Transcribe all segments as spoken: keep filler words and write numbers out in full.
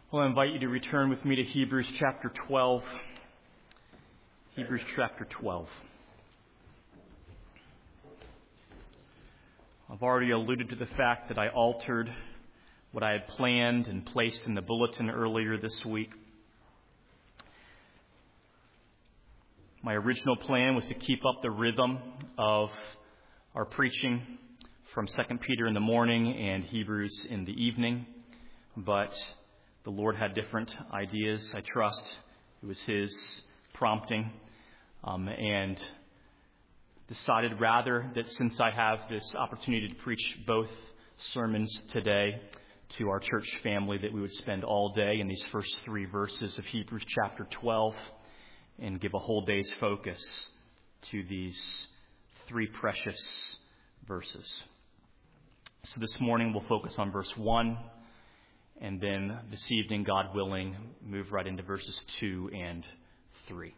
Well, I invite you to return with me to Hebrews chapter twelve. Hebrews chapter twelve. I've already alluded to the fact that I altered what I had planned and placed in the bulletin earlier this week. My original plan was to keep up the rhythm of our preaching from Second Peter in the morning and Hebrews in the evening, but the Lord had different ideas, I trust. It was His prompting, um, and decided rather that since I have this opportunity to preach both sermons today to our church family, that we would spend all day in these first three verses of Hebrews chapter twelve and give a whole day's focus to these three precious verses. So this morning we'll focus on verse one. And then this evening, God willing, move right into verses two and three.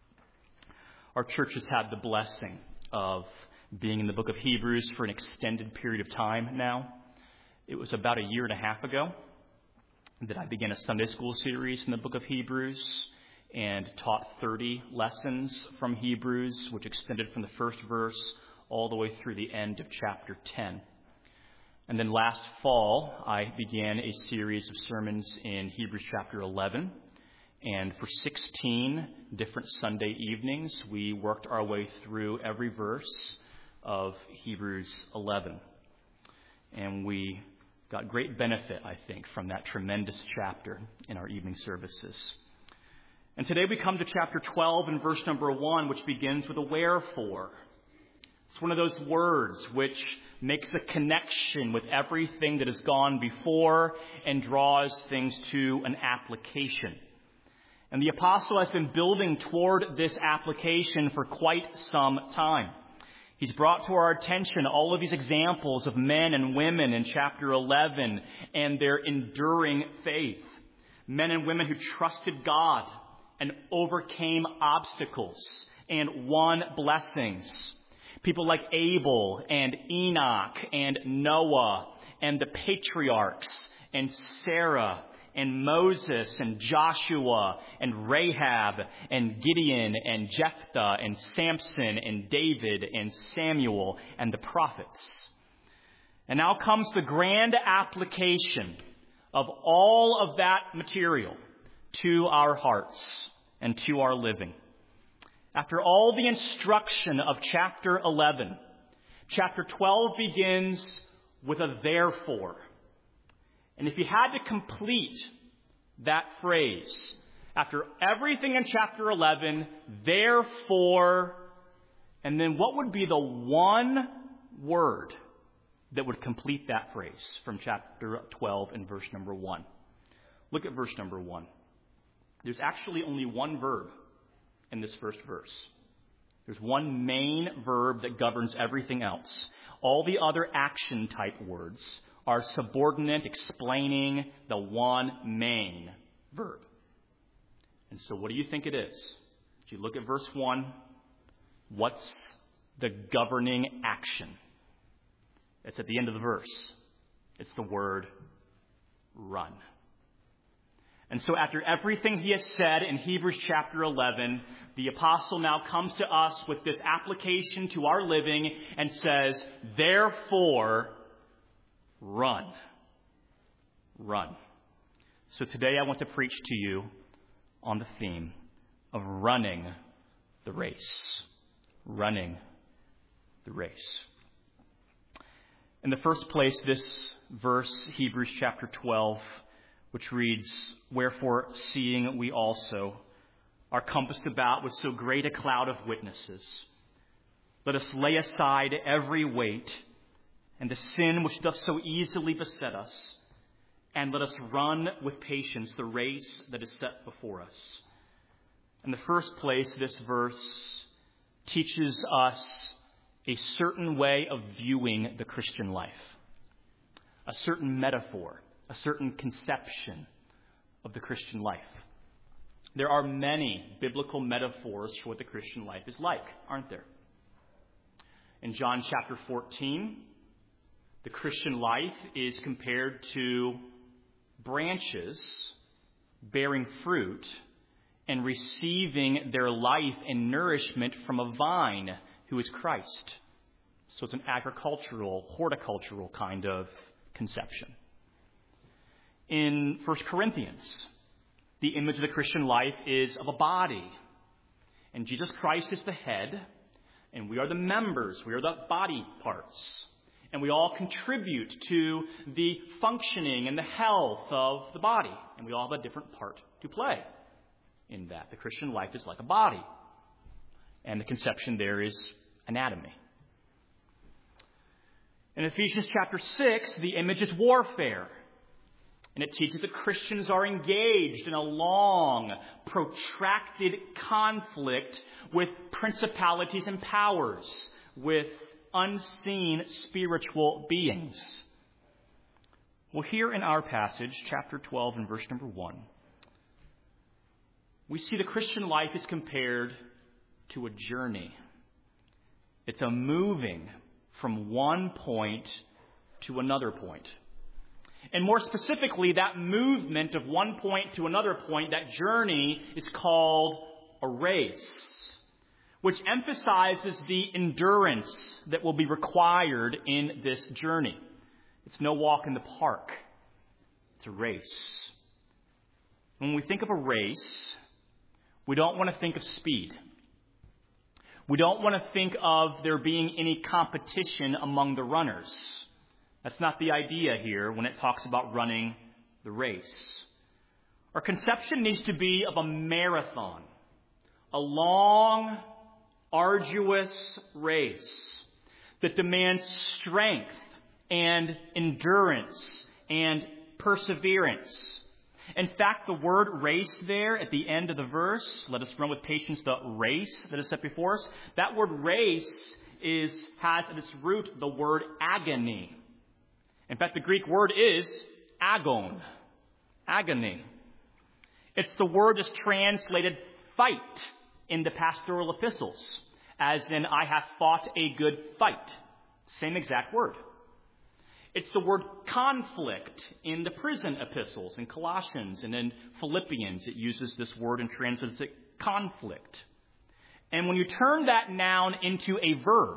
Our church has had the blessing of being in the book of Hebrews for an extended period of time now. It was about a year and a half ago that I began a Sunday school series in the book of Hebrews and taught thirty lessons from Hebrews, which extended from the first verse all the way through the end of chapter ten. And then last fall, I began a series of sermons in Hebrews chapter eleven. And for sixteen different Sunday evenings, we worked our way through every verse of Hebrews eleven. And we got great benefit, I think, from that tremendous chapter in our evening services. And today we come to chapter twelve and verse number one, which begins with a wherefore. It's one of those words which makes a connection with everything that has gone before and draws things to an application. And the apostle has been building toward this application for quite some time. He's brought to our attention all of these examples of men and women in chapter eleven and their enduring faith. Men and women who trusted God and overcame obstacles and won blessings. People like Abel and Enoch and Noah and the patriarchs and Sarah and Moses and Joshua and Rahab and Gideon and Jephthah and Samson and David and Samuel and the prophets. And now comes the grand application of all of that material to our hearts and to our living. After all the instruction of chapter eleven, chapter twelve begins with a therefore. And if you had to complete that phrase, after everything in chapter eleven, therefore, and then what would be the one word that would complete that phrase from chapter twelve and verse number one? Look at verse number one. There's actually only one verb in this first verse. There's one main verb that governs everything else. All the other action type words are subordinate, explaining the one main verb. And so what do you think it is? If you look at verse one, what's the governing action? It's at the end of the verse. It's the word run. And so after everything he has said in Hebrews chapter eleven, the apostle now comes to us with this application to our living and says, therefore, run. Run. So today I want to preach to you on the theme of running the race. Running the race. In the first place, this verse, Hebrews chapter twelve, which reads, wherefore, seeing we also are compassed about with so great a cloud of witnesses, let us lay aside every weight and the sin which doth so easily beset us, and let us run with patience the race that is set before us. In the first place, this verse teaches us a certain way of viewing the Christian life, a certain metaphor, a certain conception of the Christian life. There are many biblical metaphors for what the Christian life is like, aren't there? In John chapter fourteen, the Christian life is compared to branches bearing fruit, and receiving their life and nourishment from a vine who is Christ. So it's an agricultural, horticultural kind of conception. In First Corinthians, the image of the Christian life is of a body. And Jesus Christ is the head, and we are the members. We are the body parts. And we all contribute to the functioning and the health of the body. And we all have a different part to play in that. The Christian life is like a body. And the conception there is anatomy. In Ephesians chapter six, the image is warfare. And it teaches that Christians are engaged in a long, protracted conflict with principalities and powers, with unseen spiritual beings. Well, here in our passage, chapter twelve and verse number one, we see the Christian life is compared to a journey. It's a moving from one point to another point. And more specifically, that movement of one point to another point, that journey, is called a race, which emphasizes the endurance that will be required in this journey. It's no walk in the park. It's a race. When we think of a race, we don't want to think of speed. We don't want to think of there being any competition among the runners. That's not the idea here when it talks about running the race. Our conception needs to be of a marathon, a long, arduous race that demands strength and endurance and perseverance. In fact, the word race there at the end of the verse, let us run with patience the race that is set before us. That word race is has at its root the word agony. In fact, the Greek word is agon, agony. It's the word that's translated fight in the pastoral epistles, as in, I have fought a good fight. Same exact word. It's the word conflict in the prison epistles, in Colossians and in Philippians. It uses this word and translates it conflict. And when you turn that noun into a verb,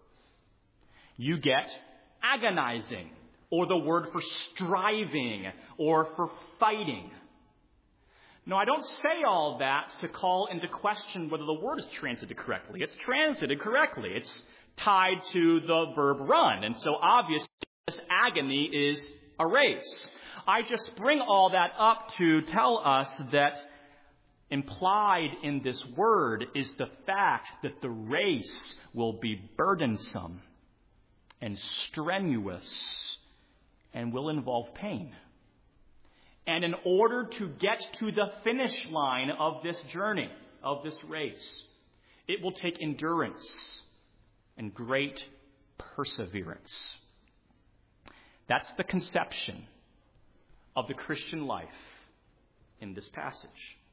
you get agonizing, or the word for striving, or for fighting. No, I don't say all that to call into question whether the word is translated correctly. It's translated correctly. It's tied to the verb run. And so obviously this agony is a race. I just bring all that up to tell us that implied in this word is the fact that the race will be burdensome and strenuous and will involve pain. And in order to get to the finish line of this journey, of this race, it will take endurance and great perseverance. That's the conception of the Christian life in this passage.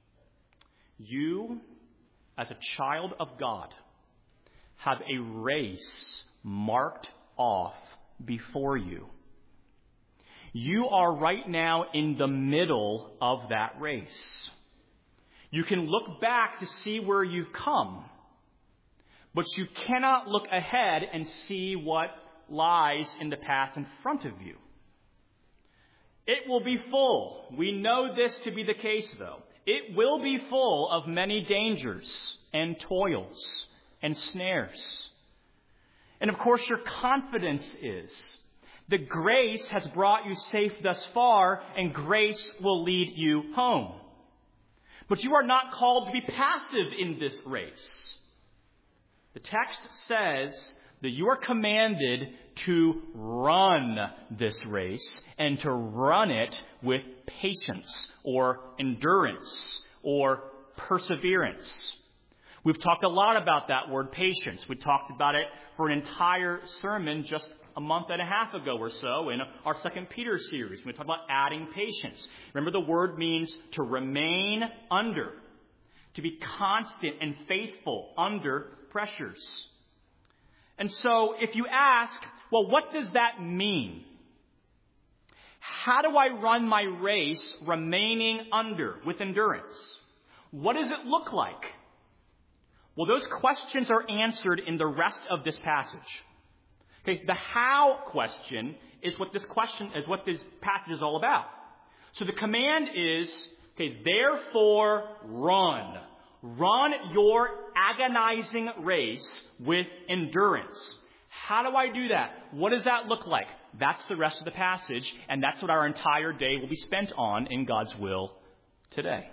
You, as a child of God, have a race marked off before you. You are right now in the middle of that race. You can look back to see where you've come, but you cannot look ahead and see what lies in the path in front of you. It will be full. We know this to be the case, though. It will be full of many dangers and toils and snares. And of course, your confidence is that grace has brought you safe thus far, and grace will lead you home. But you are not called to be passive in this race. The text says that you are commanded to run this race and to run it with patience or endurance or perseverance. We've talked a lot about that word patience. We talked about it for an entire sermon just a month and a half ago or so in our Second Peter series. We talked about adding patience. Remember, the word means to remain under, to be constant and faithful under pressures. And so if you ask, well, what does that mean? How do I run my race remaining under with endurance? What does it look like? Well, those questions are answered in the rest of this passage. Okay, the how question is what this question is what this passage is all about. So the command is, okay, therefore run. Run your agonizing race with endurance. How do I do that? What does that look like? That's the rest of the passage, and that's what our entire day will be spent on in God's will today.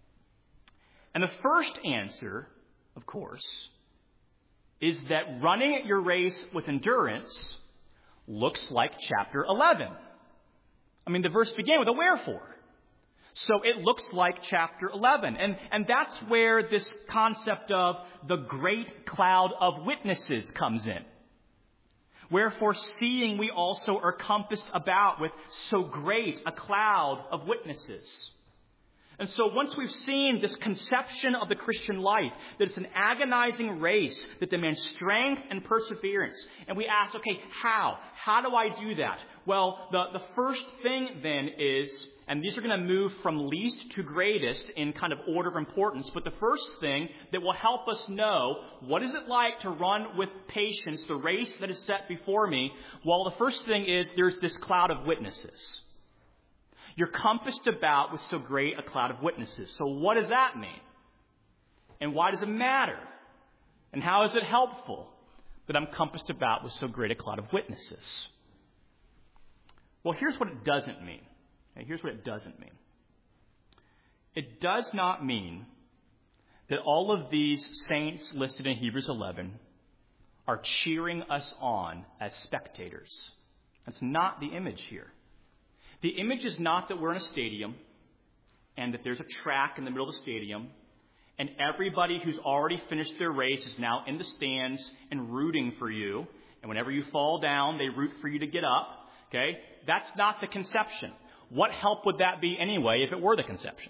And the first answer, of course, is that running your race with endurance looks like chapter eleven. I mean, the verse began with a wherefore. So it looks like chapter eleven. And, and that's where this concept of the great cloud of witnesses comes in. Wherefore, seeing we also are compassed about with so great a cloud of witnesses. And so once we've seen this conception of the Christian life, that it's an agonizing race that demands strength and perseverance, and we ask, okay, how? How do I do that? Well, the, the first thing then is, and these are going to move from least to greatest in kind of order of importance, but the first thing that will help us know what is it like to run with patience the race that is set before me, well, the first thing is there's this cloud of witnesses. You're compassed about with so great a cloud of witnesses. So what does that mean? And why does it matter? And how is it helpful that I'm compassed about with so great a cloud of witnesses? Well, here's what it doesn't mean. Okay, here's what it doesn't mean. It does not mean that all of these saints listed in Hebrews eleven are cheering us on as spectators. That's not the image here. The image is not that we're in a stadium and that there's a track in the middle of the stadium and everybody who's already finished their race is now in the stands and rooting for you. And whenever you fall down, they root for you to get up. Okay? That's not the conception. What help would that be anyway if it were the conception?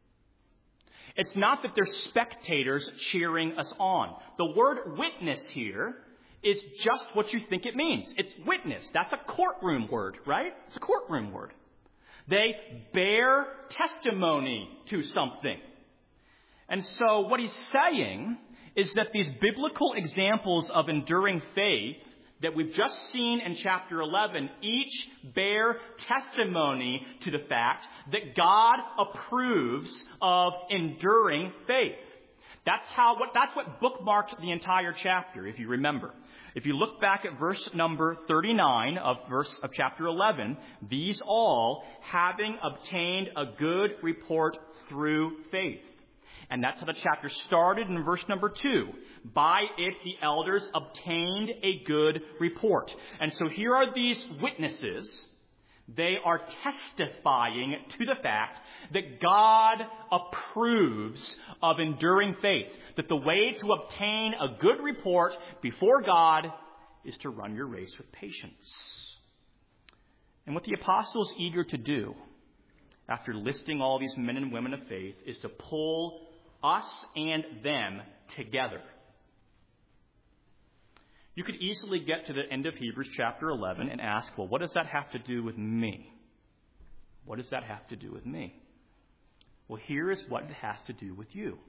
It's not that they're spectators cheering us on. The word witness here is just what you think it means. It's witness. That's a courtroom word, right? It's a courtroom word. They bear testimony to something. And so what he's saying is that these biblical examples of enduring faith that we've just seen in chapter eleven each bear testimony to the fact that God approves of enduring faith. That's how what that's what bookmarked the entire chapter, if you remember. If you look back at verse number thirty-nine of verse of chapter eleven, these all having obtained a good report through faith. And that's how the chapter started in verse number two. By it the elders obtained a good report. And so here are these witnesses. They are testifying to the fact that God approves of enduring faith. That the way to obtain a good report before God is to run your race with patience. And what the apostle is eager to do, after listing all these men and women of faith, is to pull us and them together. You could easily get to the end of Hebrews chapter eleven and ask, well, what does that have to do with me? What does that have to do with me? Well, here is what it has to do with you.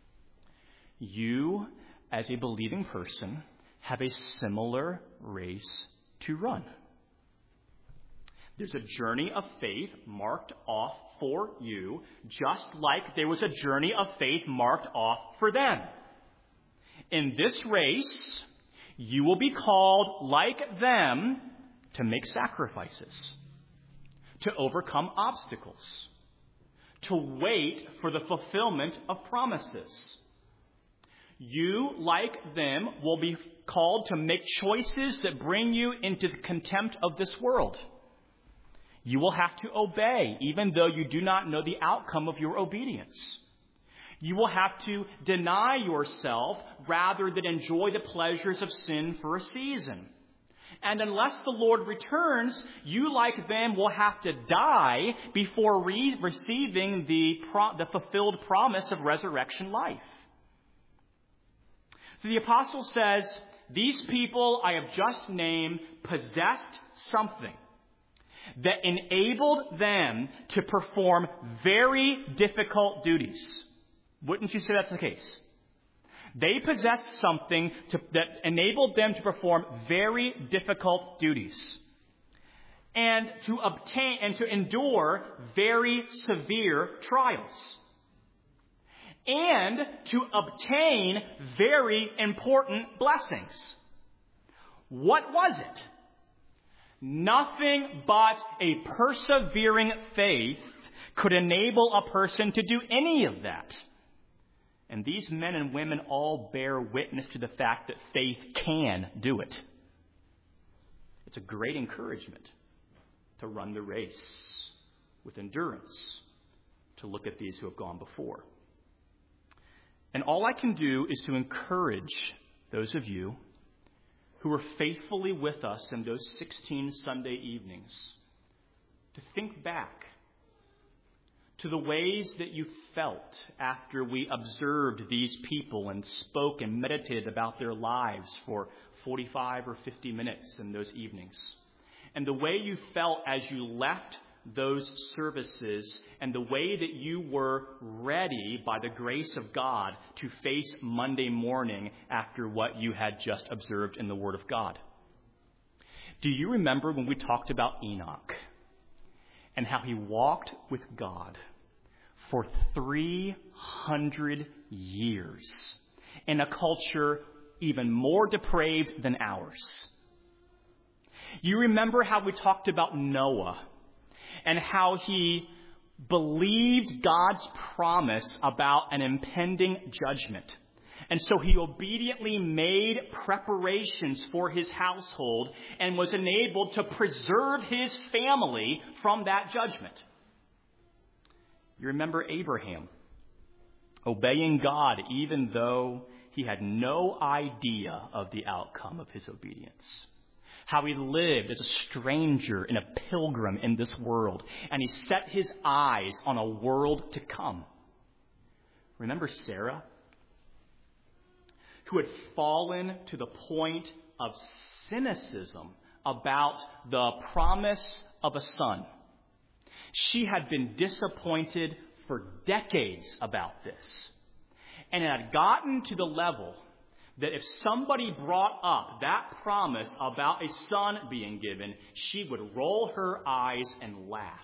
You, as a believing person, have a similar race to run. There's a journey of faith marked off for you, just like there was a journey of faith marked off for them. In this race, you will be called, like them, to make sacrifices, to overcome obstacles, to wait for the fulfillment of promises. You, like them, will be called to make choices that bring you into the contempt of this world. You will have to obey, even though you do not know the outcome of your obedience. You will have to deny yourself rather than enjoy the pleasures of sin for a season. And unless the Lord returns, you, like them, will have to die before re- receiving the, pro- the fulfilled promise of resurrection life. So the apostle says, these people I have just named possessed something. that enabled them to perform very difficult duties. Wouldn't you say that's the case? They possessed something to, that enabled them to perform very difficult duties and to obtain and to endure very severe trials and to obtain very important blessings. What was it? Nothing but a persevering faith could enable a person to do any of that. And these men and women all bear witness to the fact that faith can do it. It's a great encouragement to run the race with endurance, to look at these who have gone before. And all I can do is to encourage those of you who were faithfully with us in those sixteen Sunday evenings to think back to the ways that you felt after we observed these people and spoke and meditated about their lives for forty-five or fifty minutes in those evenings. And the way you felt as you left those services and the way that you were ready by the grace of God to face Monday morning after what you had just observed in the Word of God. Do you remember when we talked about Enoch and how he walked with God for three hundred years in a culture even more depraved than ours? You remember how we talked about Noah and how he believed God's promise about an impending judgment. And so he obediently made preparations for his household and was enabled to preserve his family from that judgment. You remember Abraham obeying God even though he had no idea of the outcome of his obedience. How he lived as a stranger and a pilgrim in this world, and he set his eyes on a world to come. Remember Sarah, who had fallen to the point of cynicism about the promise of a son. She had been disappointed for decades about this, and it had gotten to the level that if somebody brought up that promise about a son being given, she would roll her eyes and laugh.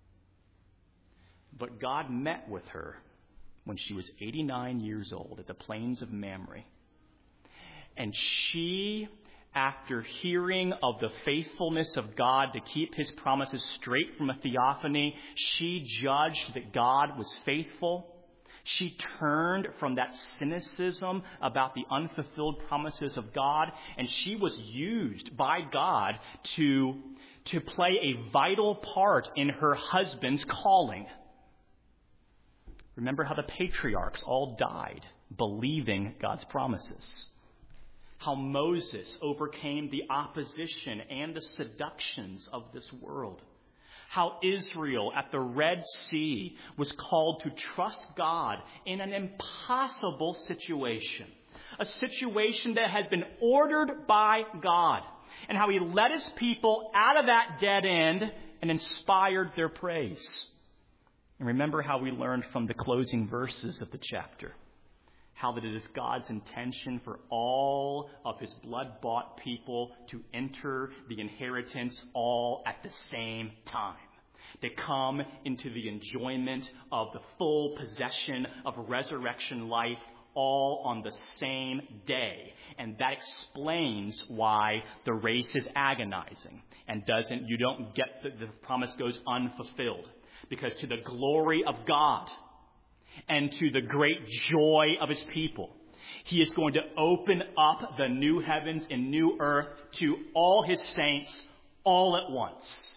But God met with her when she was eighty-nine years old at the plains of Mamre. And she, after hearing of the faithfulness of God to keep his promises straight from a theophany, she judged that God was faithful. She turned from that cynicism about the unfulfilled promises of God, and she was used by God to, to play a vital part in her husband's calling. Remember how the patriarchs all died believing God's promises. How Moses overcame the opposition and the seductions of this world. How Israel at the Red Sea was called to trust God in an impossible situation. A situation that had been ordered by God. And how he led his people out of that dead end and inspired their praise. And remember how we learned from the closing verses of the chapter. How that it is God's intention for all of his blood-bought people to enter the inheritance all at the same time. To come into the enjoyment of the full possession of resurrection life all on the same day. And that explains why the race is agonizing and doesn't, you don't get the, the promise goes unfulfilled. Because to the glory of God and to the great joy of his people, he is going to open up the new heavens and new earth to all his saints all at once.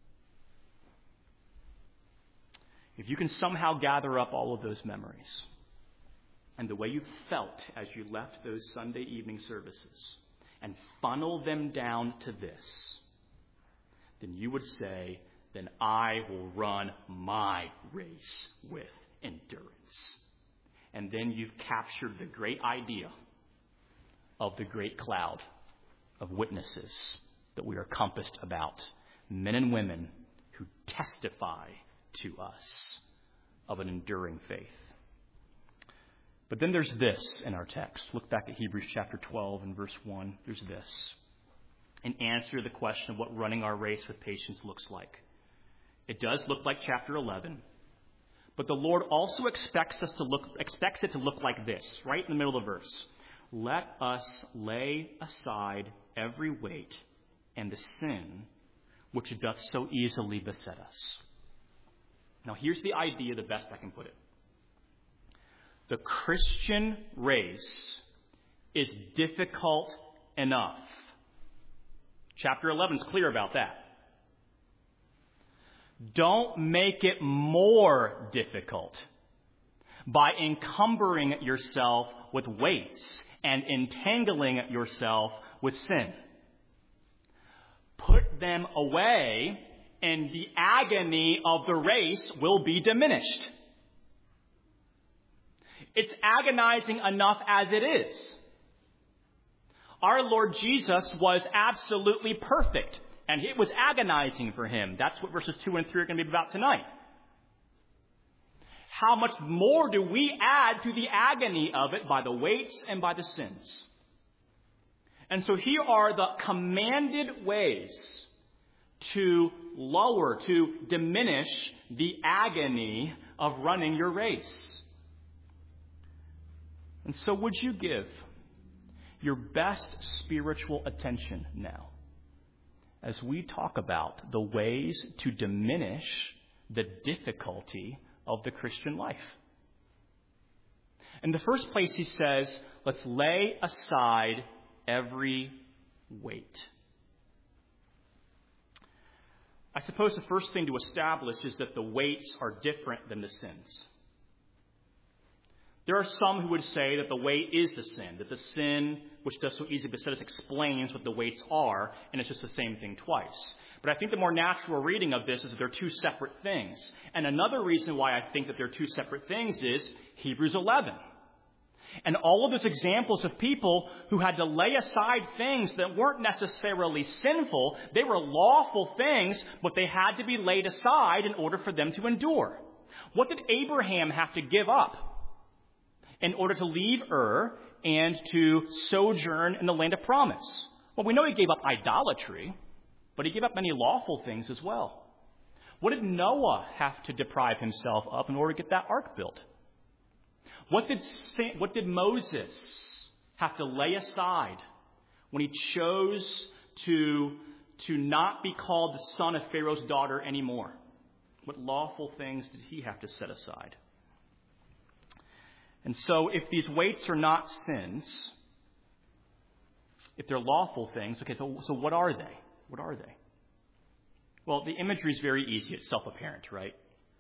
If you can somehow gather up all of those memories and the way you felt as you left those Sunday evening services and funnel them down to this, then you would say, then I will run my race with endurance. And then you've captured the great idea of the great cloud of witnesses that we are compassed about men and women who testify to us of an enduring faith. But then there's this in our text. Look back at Hebrews chapter twelve and verse one. There's this. An answer to the question of what running our race with patience looks like. It does look like chapter eleven. But the Lord also expects us to look, expects it to look like this, right in the middle of the verse. Let us lay aside every weight and the sin which doth so easily beset us. Now here's the idea the best I can put it. The Christian race is difficult enough. Chapter eleven is clear about that. Don't make it more difficult by encumbering yourself with weights and entangling yourself with sin. Put them away, and the agony of the race will be diminished. It's agonizing enough as it is. Our Lord Jesus was absolutely perfect, and it was agonizing for him. That's what verses two and three are going to be about tonight. How much more do we add to the agony of it by the weights and by the sins? And so here are the commanded ways to lower, to diminish the agony of running your race. And so would you give your best spiritual attention now as we talk about the ways to diminish the difficulty of the Christian life? In the first place, he says, let's lay aside every weight. I suppose the first thing to establish is that the weights are different than the sins. There are some who would say that the weight is the sin, that the sin, which does so easily beset us, explains what the weights are, and it's just the same thing twice. But I think the more natural reading of this is that they're two separate things. And another reason why I think that they're two separate things is Hebrews eleven. And all of those examples of people who had to lay aside things that weren't necessarily sinful, they were lawful things, but they had to be laid aside in order for them to endure. What did Abraham have to give up in order to leave Ur and to sojourn in the land of promise? Well, we know he gave up idolatry, but he gave up many lawful things as well. What did Noah have to deprive himself of in order to get that ark built? What did Saint, what did Moses have to lay aside when he chose to, to not be called the son of Pharaoh's daughter anymore? What lawful things did he have to set aside? And so if these weights are not sins, if they're lawful things, okay, so, so what are they? What are they? Well, the imagery is very easy. It's self-apparent, right?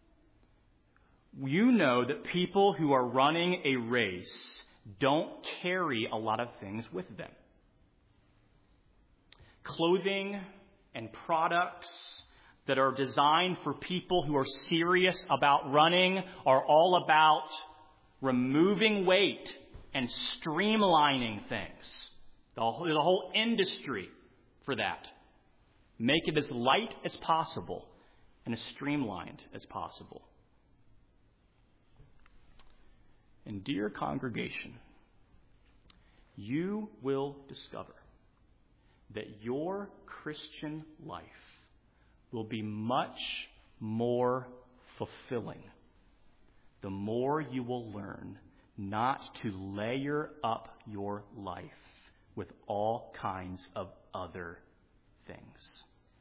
You know that people who are running a race don't carry a lot of things with them. Clothing and products that are designed for people who are serious about running are all about removing weight and streamlining things. There's a whole industry for that. Make it as light as possible and as streamlined as possible. And dear congregation, you will discover that your Christian life will be much more fulfilling the more you will learn not to layer up your life with all kinds of other things.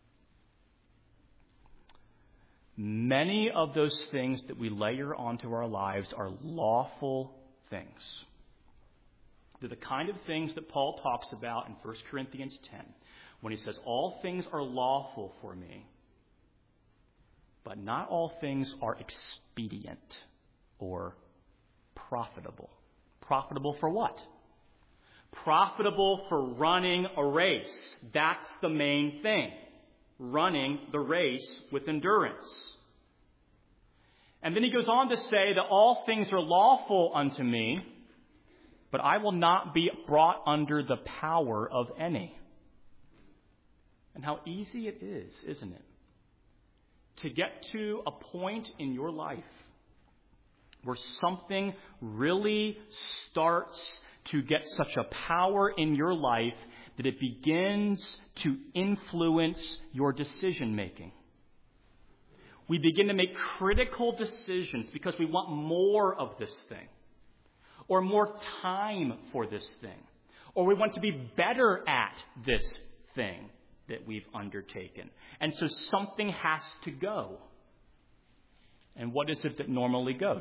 Many of those things that we layer onto our lives are lawful things. They're the kind of things that Paul talks about in First Corinthians ten when he says, all things are lawful for me, but not all things are expedient or profitable. Profitable for what? Profitable for running a race. That's the main thing. Running the race with endurance. And then he goes on to say that all things are lawful unto me, but I will not be brought under the power of any. And how easy it is, isn't it? To get to a point in your life where something really starts to get such a power in your life that it begins to influence your decision making. We begin to make critical decisions because we want more of this thing, or more time for this thing, or we want to be better at this thing that we've undertaken. And so something has to go. And what is it that normally goes?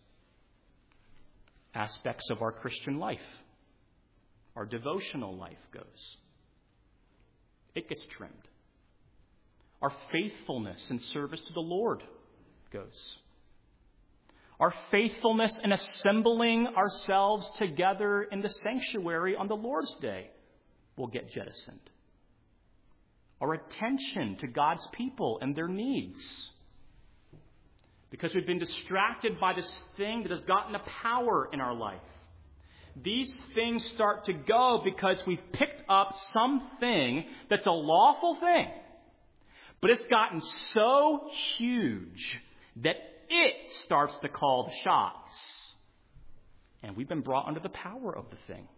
Aspects of our Christian life. Our devotional life goes. It gets trimmed. Our faithfulness in service to the Lord goes. Our faithfulness in assembling ourselves together in the sanctuary on the Lord's Day will get jettisoned. Our attention to God's people and their needs, because we've been distracted by this thing that has gotten a power in our life. These things start to go because we've picked up something that's a lawful thing, but it's gotten so huge that it starts to call the shots. And we've been brought under the power of the thing.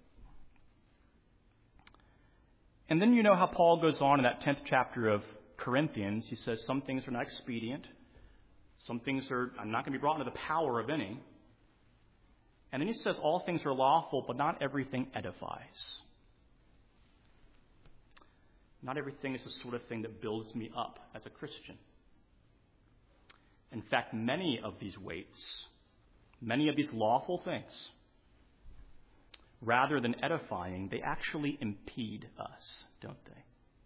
And then you know how Paul goes on in that tenth chapter of Corinthians. He says some things are not expedient. Some things are, I'm not going to be brought under the power of any. And then he says all things are lawful, but not everything edifies. Not everything is the sort of thing that builds me up as a Christian. In fact, many of these weights, many of these lawful things, rather than edifying, they actually impede us, don't they?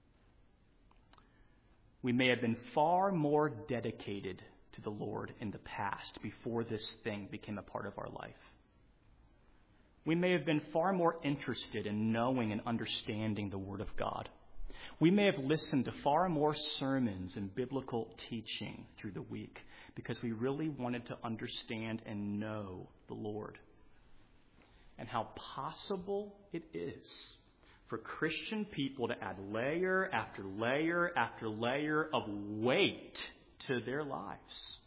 We may have been far more dedicated to the Lord in the past before this thing became a part of our life. We may have been far more interested in knowing and understanding the Word of God. We may have listened to far more sermons and biblical teaching through the week because we really wanted to understand and know the Lord. And how possible it is for Christian people to add layer after layer after layer of weight to their lives.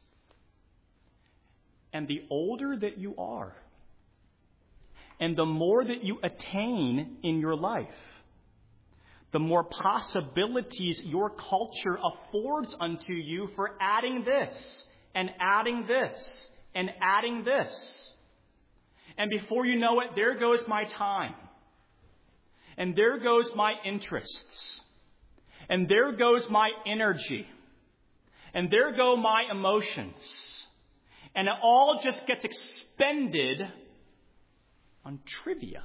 And the older that you are, and the more that you attain in your life, the more possibilities your culture affords unto you for adding this, and adding this, and adding this. And before you know it, there goes my time. And there goes my interests. And there goes my energy. And there go my emotions. And it all just gets expended on trivia.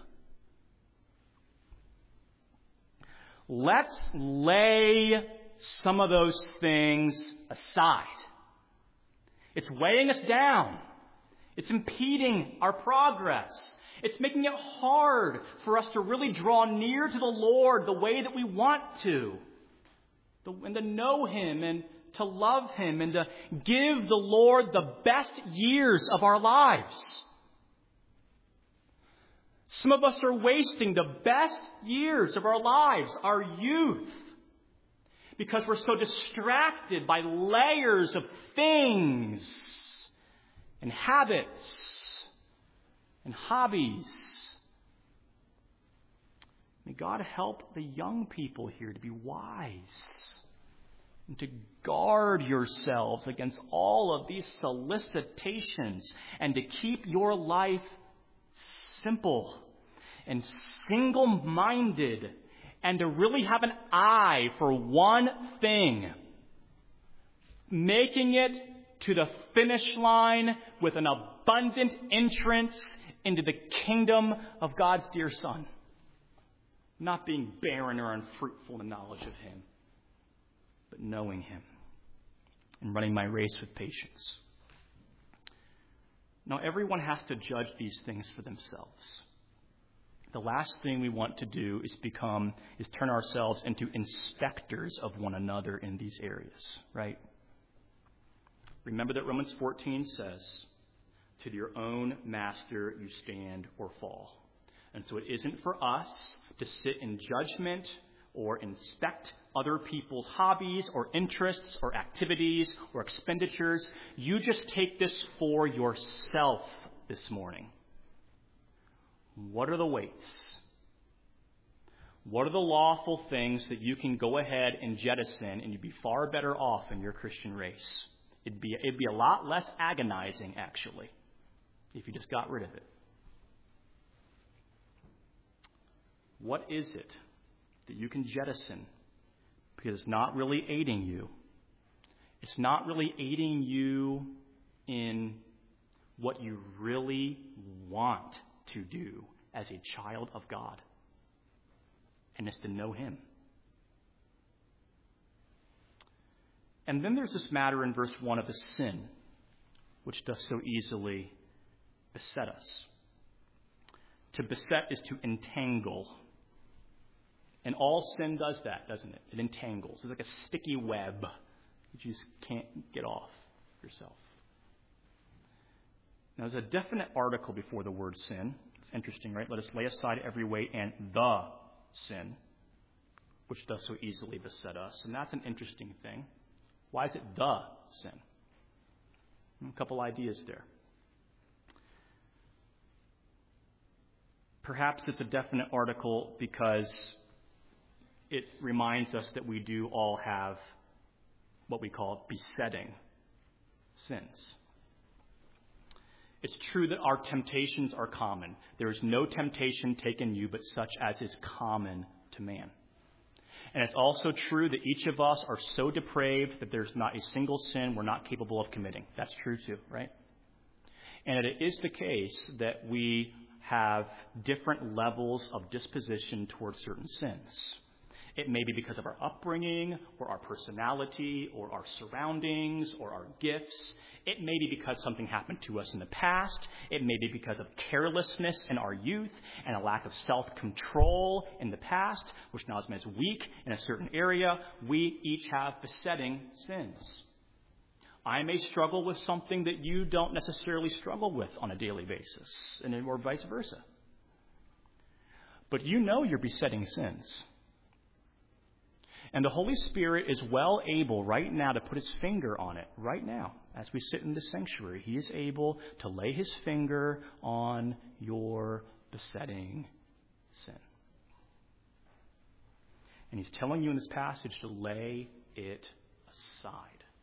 Let's lay some of those things aside. It's weighing us down. It's impeding our progress. It's making it hard for us to really draw near to the Lord the way that we want to. And to know Him and to love Him and to give the Lord the best years of our lives. Some of us are wasting the best years of our lives, our youth, because we're so distracted by layers of things and habits and hobbies. May God help the young people here to be wise and to guard yourselves against all of these solicitations and to keep your life simple and single-minded and to really have an eye for one thing, making it to the finish line with an abundant entrance into the kingdom of God's dear Son. Not being barren or unfruitful in the knowledge of Him, but knowing Him and running my race with patience. Now, everyone has to judge these things for themselves. The last thing we want to do is become, is turn ourselves into inspectors of one another in these areas, right? Remember that Romans fourteen says, to your own master you stand or fall. And so it isn't for us to sit in judgment or inspect other people's hobbies or interests or activities or expenditures. You just take this for yourself this morning. What are the weights? What are the lawful things that you can go ahead and jettison, and you'd be far better off in your Christian race? It'd be, it'd be a lot less agonizing, actually, if you just got rid of it. What is it that you can jettison because it's not really aiding you? It's not really aiding you in what you really want to do as a child of God, and it's to know Him. And then there's this matter in verse one of the sin, which does so easily beset us. To beset is to entangle. And all sin does that, doesn't it? It entangles. It's like a sticky web that you just can't get off yourself. Now, there's a definite article before the word sin. It's interesting, right? Let us lay aside every weight and the sin, which does so easily beset us. And that's an interesting thing. Why is it the sin? A couple ideas there. Perhaps it's a definite article because it reminds us that we do all have what we call besetting sins. It's true that our temptations are common. There is no temptation taken you but such as is common to man. And it's also true that each of us are so depraved that there's not a single sin we're not capable of committing. That's true too, right? And it is the case that we have different levels of disposition towards certain sins. It may be because of our upbringing or our personality or our surroundings or our gifts. It may be because something happened to us in the past. It may be because of carelessness in our youth and a lack of self-control in the past, which now is made us weak in a certain area. We each have besetting sins. I may struggle with something that you don't necessarily struggle with on a daily basis, and or vice versa. But you know your besetting sins. And the Holy Spirit is well able right now to put His finger on it, right now, as we sit in the sanctuary. He is able to lay His finger on your besetting sin. And He's telling you in this passage to lay it aside.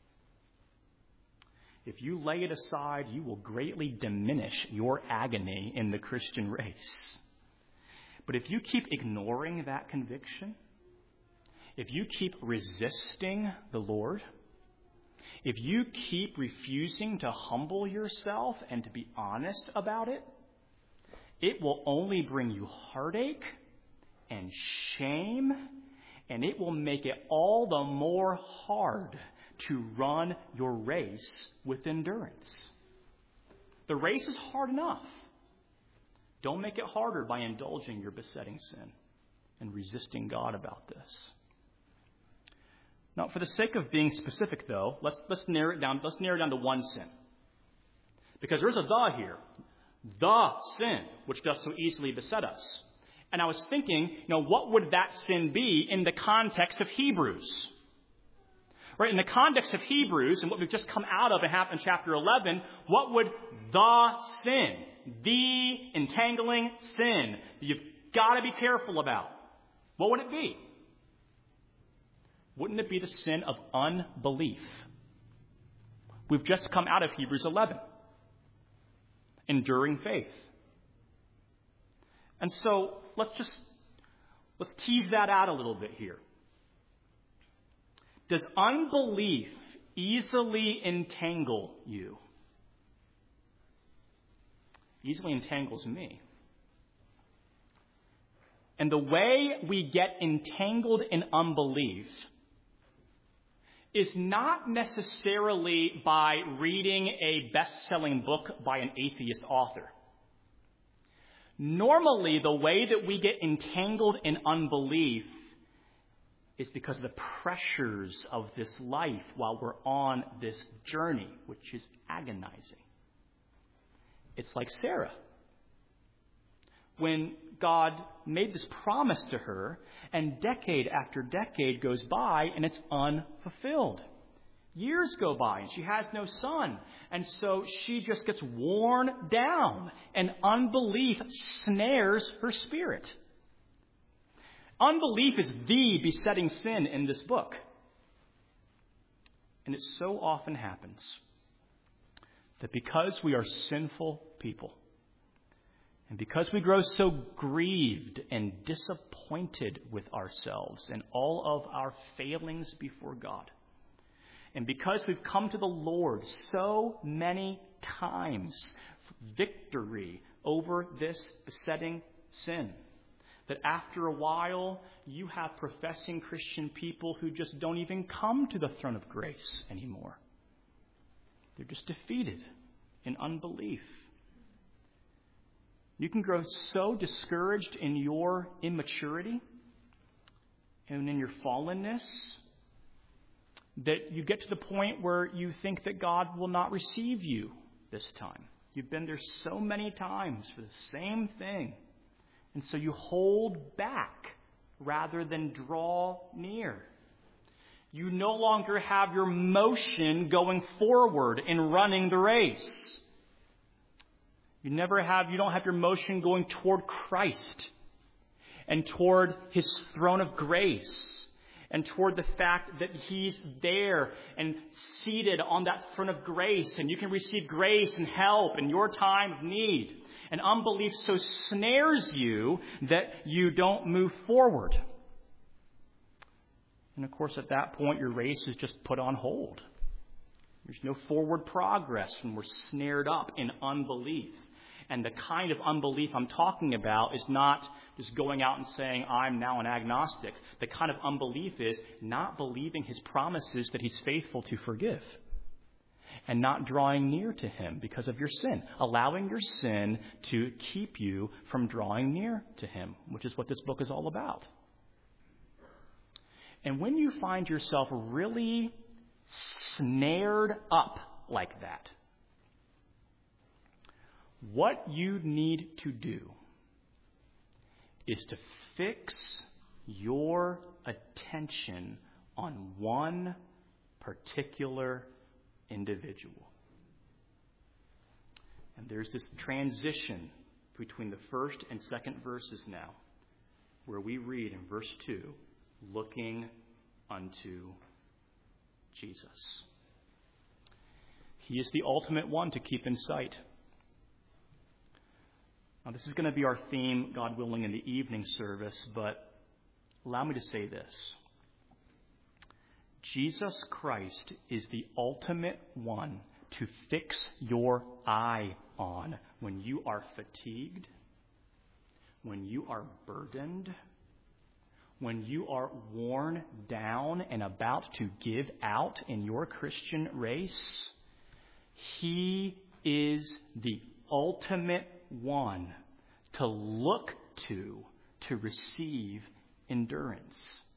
If you lay it aside, you will greatly diminish your agony in the Christian race. But if you keep ignoring that conviction, if you keep resisting the Lord, if you keep refusing to humble yourself and to be honest about it, it will only bring you heartache and shame, and it will make it all the more hard to run your race with endurance. The race is hard enough. Don't make it harder by indulging your besetting sin and resisting God about this. Now, for the sake of being specific, though, let's let's narrow it down. Let's narrow it down to one sin, because there's a the here, the sin, which does so easily beset us. And I was thinking, you know, what would that sin be in the context of Hebrews? Right, in the context of Hebrews and what we've just come out of in chapter eleven, what would the sin, the entangling sin that you've got to be careful about, what would it be? Wouldn't it be the sin of unbelief? We've just come out of Hebrews eleven. Enduring faith. And so let's just, let's tease that out a little bit here. Does unbelief easily entangle you? Easily entangles me. And the way we get entangled in unbelief is not necessarily by reading a best-selling book by an atheist author. Normally, the way that we get entangled in unbelief is because of the pressures of this life while we're on this journey, which is agonizing. It's like Sarah. When God made this promise to her, and decade after decade goes by, and it's unfulfilled. Years go by, and she has no son. And so she just gets worn down, and unbelief snares her spirit. Unbelief is the besetting sin in this book. And it so often happens that because we are sinful people, and because we grow so grieved and disappointed with ourselves and all of our failings before God, and because we've come to the Lord so many times for victory over this besetting sin, that after a while you have professing Christian people who just don't even come to the throne of grace anymore. They're just defeated in unbelief. You can grow so discouraged in your immaturity and in your fallenness that you get to the point where you think that God will not receive you this time. You've been there so many times for the same thing. And so you hold back rather than draw near. You no longer have your motion going forward in running the race. You never have, you don't have your motion going toward Christ and toward His throne of grace and toward the fact that He's there and seated on that throne of grace, and you can receive grace and help in your time of need. And unbelief so snares you that you don't move forward. And of course, at that point, your race is just put on hold. There's no forward progress when we're snared up in unbelief. And the kind of unbelief I'm talking about is not just going out and saying, I'm now an agnostic. The kind of unbelief is not believing His promises that He's faithful to forgive, and not drawing near to Him because of your sin, allowing your sin to keep you from drawing near to Him, which is what this book is all about. And when you find yourself really snared up like that, what you need to do is to fix your attention on one particular individual. And there's this transition between the first and second verses now, where we read in verse two, looking unto Jesus. He is the ultimate one to keep in sight. Now, this is going to be our theme, God willing, in the evening service, but allow me to say this. Jesus Christ is the ultimate one to fix your eye on when you are fatigued, when you are burdened, when you are worn down and about to give out in your Christian race. He is the ultimate one to look to to receive endurance.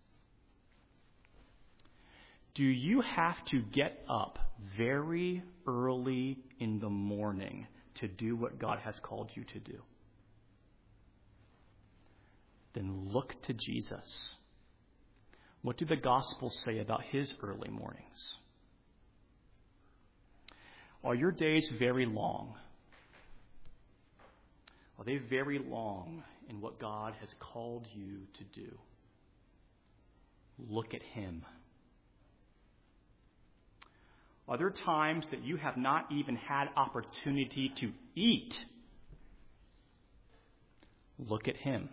Do you have to get up very early in the morning to do what God has called you to do? Then look to Jesus. What do the Gospels say about His early mornings? Are your days very long? Are they very long in what God has called you to do? Look at Him. Are there times that you have not even had opportunity to eat? Look at Him.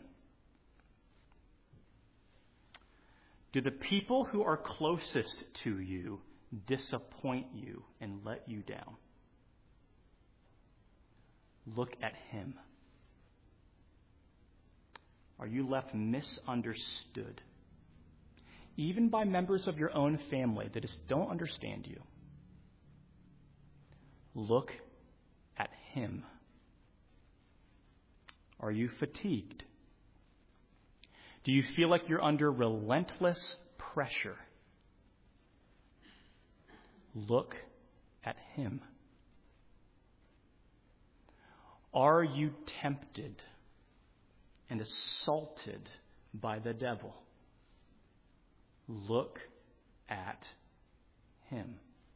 Do the people who are closest to you disappoint you and let you down? Look at Him. Are you left misunderstood, even by members of your own family that just don't understand you? Look at Him. Are you fatigued? Do you feel like you're under relentless pressure? Look at Him. Are you tempted and assaulted by the devil. Look at him.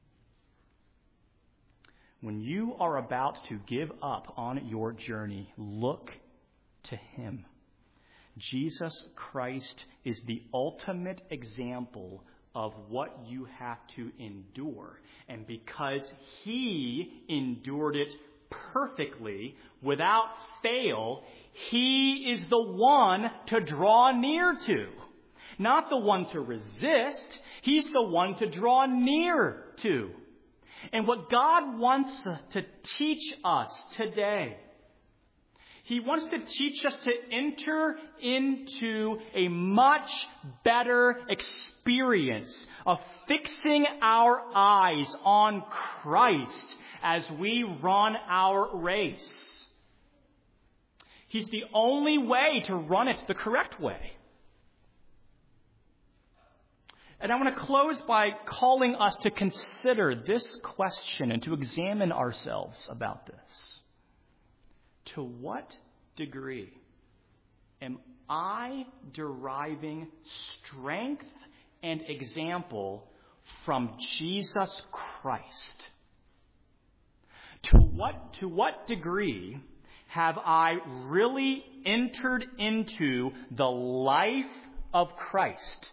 When you are about to give up on your journey, look to him. Jesus Christ is the ultimate example of what you have to endure. And because he endured it perfectly, without fail, he is the one to draw near to. Not the one to resist. He's the one to draw near to. And what God wants to teach us today, he wants to teach us to enter into a much better experience of fixing our eyes on Christ as we run our race. He's the only way to run it the correct way. And I want to close by calling us to consider this question and to examine ourselves about this. To what degree am I deriving strength and example from Jesus Christ? To what, to what degree have I really entered into the life of Christ?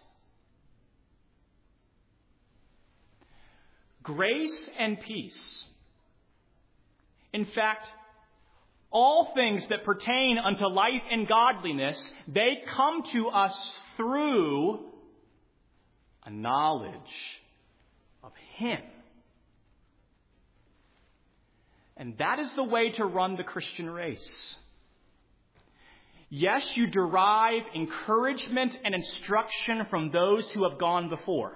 Grace and peace. In fact, all things that pertain unto life and godliness, they come to us through a knowledge of him. And that is the way to run the Christian race. Yes, you derive encouragement and instruction from those who have gone before.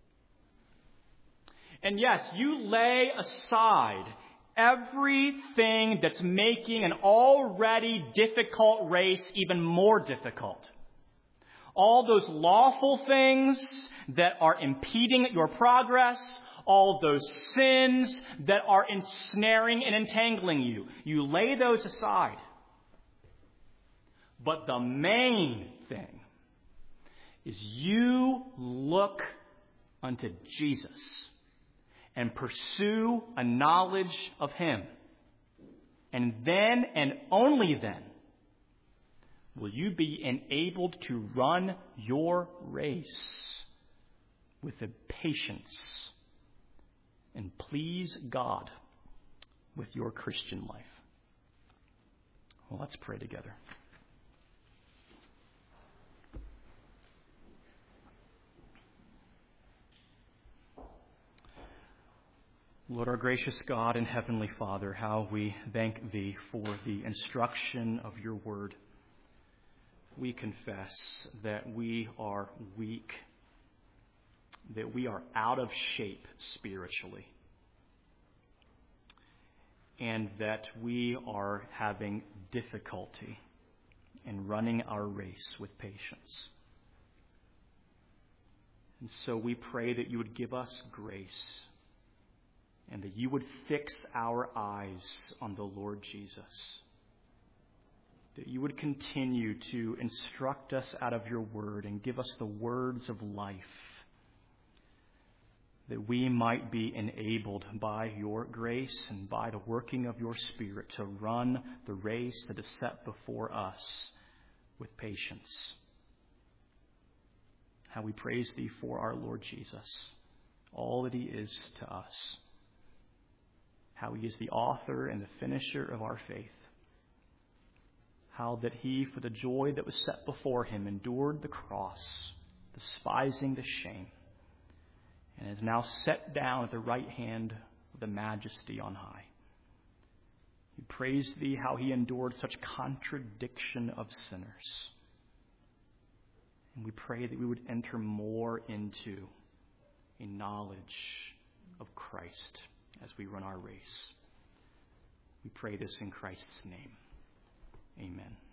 And yes, you lay aside everything that's making an already difficult race even more difficult. All those lawful things that are impeding your progress, all those sins that are ensnaring and entangling you. You lay those aside. But the main thing is you look unto Jesus and pursue a knowledge of him. And then and only then will you be enabled to run your race with a patience and please God with your Christian life. Well, let's pray together. Lord, our gracious God and Heavenly Father, how we thank Thee for the instruction of Your Word. We confess that we are weak, that we are out of shape spiritually, and that we are having difficulty in running our race with patience. And so we pray that You would give us grace, and that You would fix our eyes on the Lord Jesus. That You would continue to instruct us out of Your Word and give us the words of life. That we might be enabled by Your grace and by the working of Your Spirit to run the race that is set before us with patience. How we praise Thee for our Lord Jesus, all that He is to us. How He is the author and the finisher of our faith. How that He, for the joy that was set before Him, endured the cross, despising the shame, and is now set down at the right hand of the Majesty on high. We praise Thee how He endured such contradiction of sinners. And we pray that we would enter more into a knowledge of Christ as we run our race. We pray this in Christ's name. Amen.